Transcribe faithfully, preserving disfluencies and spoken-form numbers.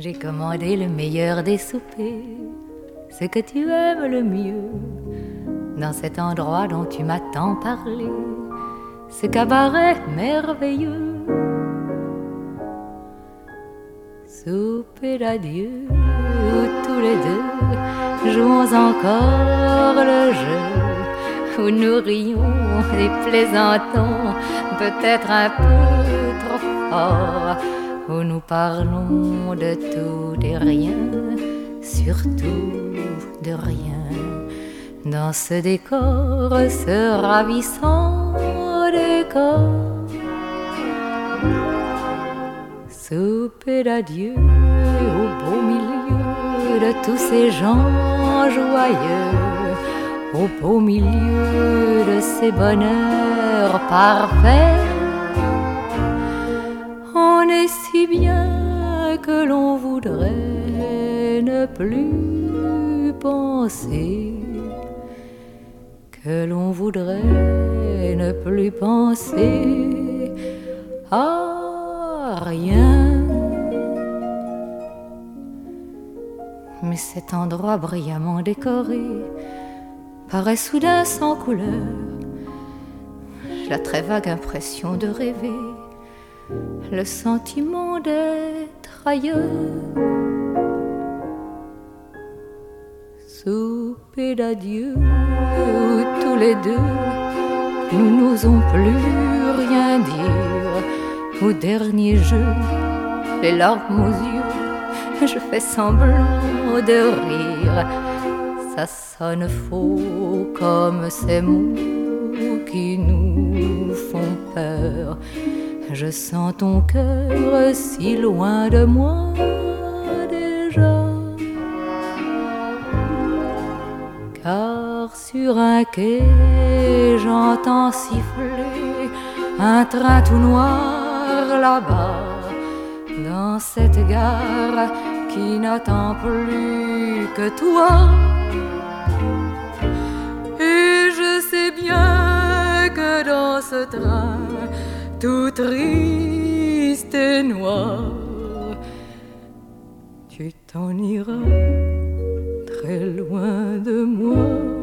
J'ai commandé le meilleur des soupers, ce que tu aimes le mieux, dans cet endroit dont tu m'as tant parlé, ce cabaret merveilleux. Souper d'adieu, où tous les deux jouons encore le jeu, où nous rions et plaisantons, peut-être un peu trop fort, où nous parlons de tout et rien, surtout de rien. Dans ce décor, ce ravissant décor, souper d'adieu au beau milieu de tous ces gens joyeux, au beau milieu de ces bonheurs parfaits. On est si bien que l'on voudrait ne plus penser, que l'on voudrait ne plus penser à rien. Mais cet endroit brillamment décoré paraît soudain sans couleur, la très vague impression de rêver, le sentiment d'être ailleurs. Souper d'adieu, où tous les deux nous n'osons plus rien dire, au dernier jeu, les larmes aux yeux, je fais semblant de rire. Ça sonne faux comme ces mots qui nous font peur. Je sens ton cœur si loin de moi déjà, car sur un quai j'entends siffler un train tout noir là-bas, dans cette gare qui n'attend plus que toi. Et je sais bien que dans ce train tout triste et noir, tu t'en iras très loin de moi.